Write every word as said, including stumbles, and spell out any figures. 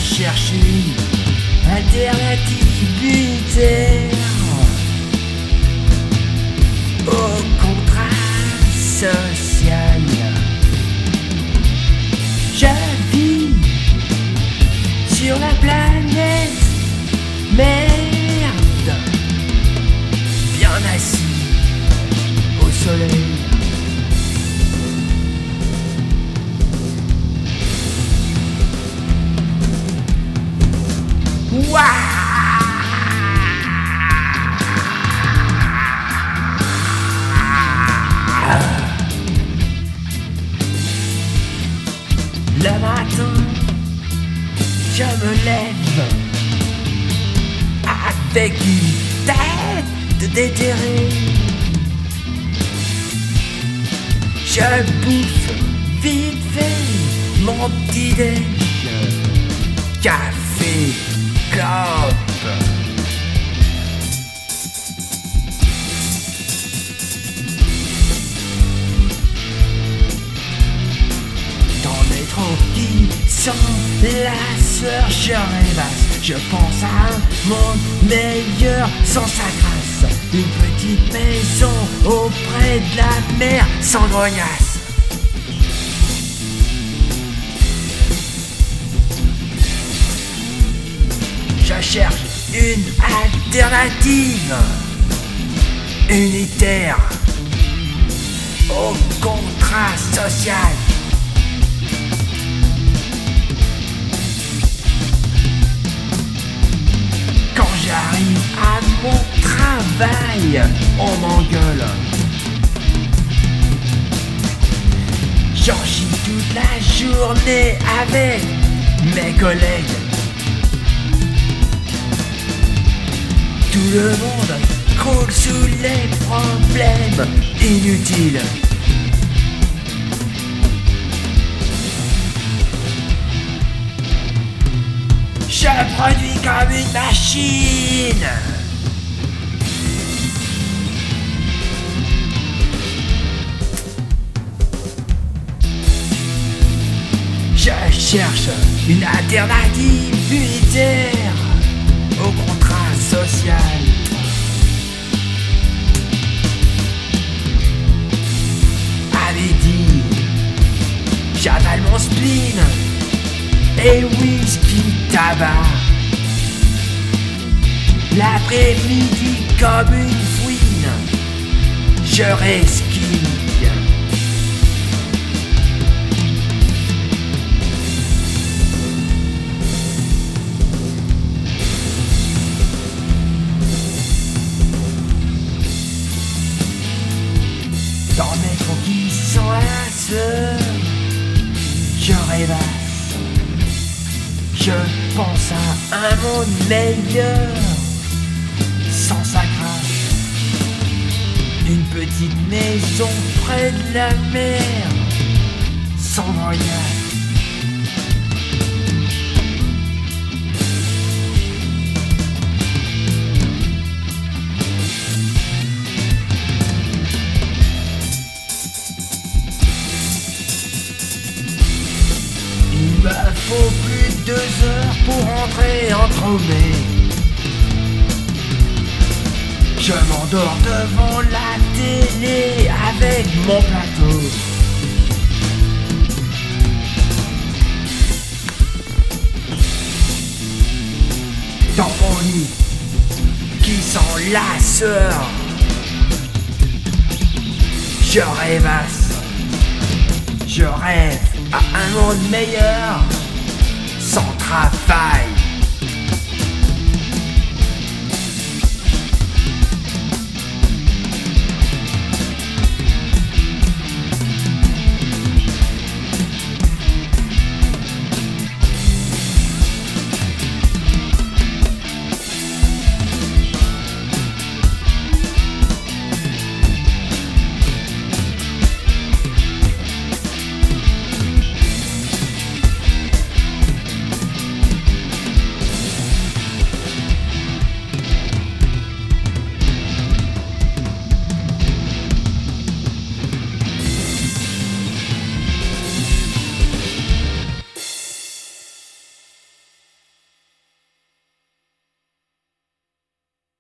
cherche une alternative unitaire au contrat social. Je vis sur la planète merde, bien assis au soleil. Waouh! Le matin, je me lève avec une tête déterrée. Je bouffe vite fait mon petit déj, café, clope. Qui sont la sueur, je rêvasse. Je pense à un monde meilleur sans sa grâce. Une petite maison auprès de la mer sans grognasse. Je cherche une alternative unitaire au contrat social. Quand j'arrive à mon travail, on m'engueule. J'en chie toute la journée avec mes collègues. Tout le monde croule sous les problèmes inutiles. Je produis comme une machine. Je cherche une alternative unitaire au contrat social. Avait dit, j'avale mon spleen et whisky, tabac. L'après-midi comme une fouine, je resquille. Dans mes trous qui s'enlacent, je rêvasse. Je pense à un monde meilleur sans sa grâce. Une petite maison près de la mer sans voyage. Il me faut plus de deux heures pour rentrer en Tromé. Je m'endors devant la télé avec mon plateau. Dans mon lit qui sent la sueur, je rêvasse. Je rêve à un monde meilleur sans travail.